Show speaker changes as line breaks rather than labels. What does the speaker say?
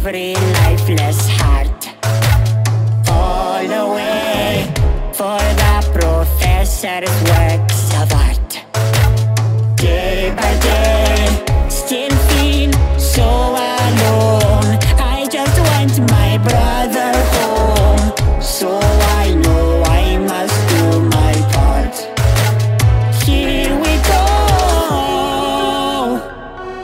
free, lifeless heart. All the way for the professor's work.